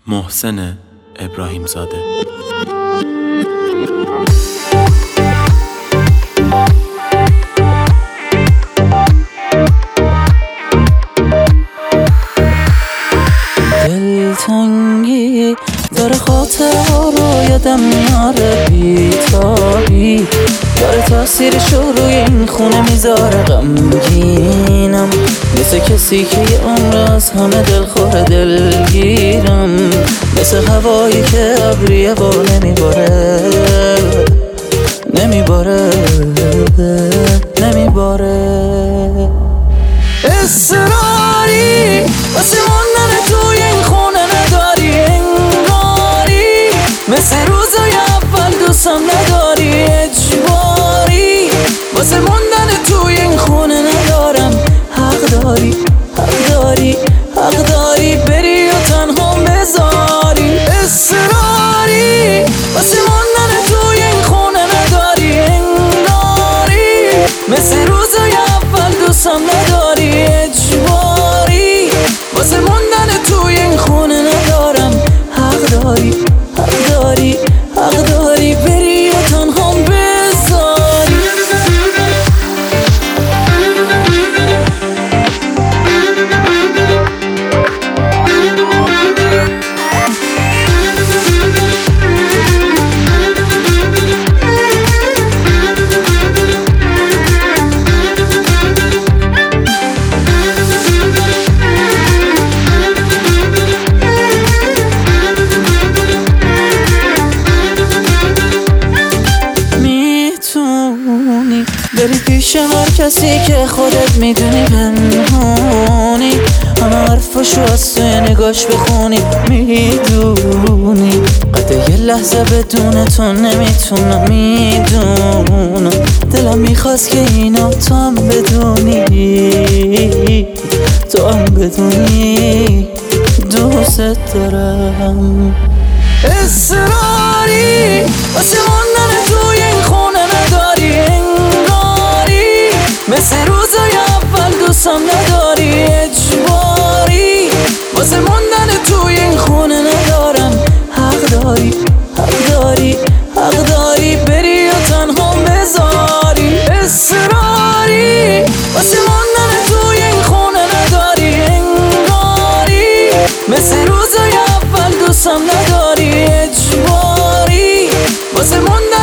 محسن ابراهیم زاده. دلتنگی داره خاطرها رو یادم میاره، بیتابی داره تاثیرش رو روی این خونه میذاره. غمگینم مثل کسی که یه عمر از همه دلخوره، دلگیرم مثل هوایی که ابریه و نمیباره اصراری واسه موندن توی این خونه نداری، انگاری مثل روزای اول دوستم نداری، اجباری واسه موندن توی این خونه ندارم. حق داری بری و تنها بذاری. اصراری واسه موندن توی این خونه نداری، انگاری مثل روزای اول دوستم نداری، اجباری واسه موندن توی این خونه ندارم. حق داری بری و تنها بذاری. بری پیش هر کسی که خودت میدونی، پنهونی همه حرفاشو از توی نگاش بخونی، میدونی قد یه لحظه بدون تو نمیتونم، میدونم دلم میخواست که اینا تو هم بدونی دوست دارم. اصراری واسه موندن توی این خونه نداری، انگاری مثل روزای اول دوستم نداری، اجباری واسه موندن توی این خونه ندارم. حق داری بری و تنها بذاری. اصراری واسه موندن توی این خونه نداری، انگاری مثل روزای اول دوستم نداری، اجباری واسه موندن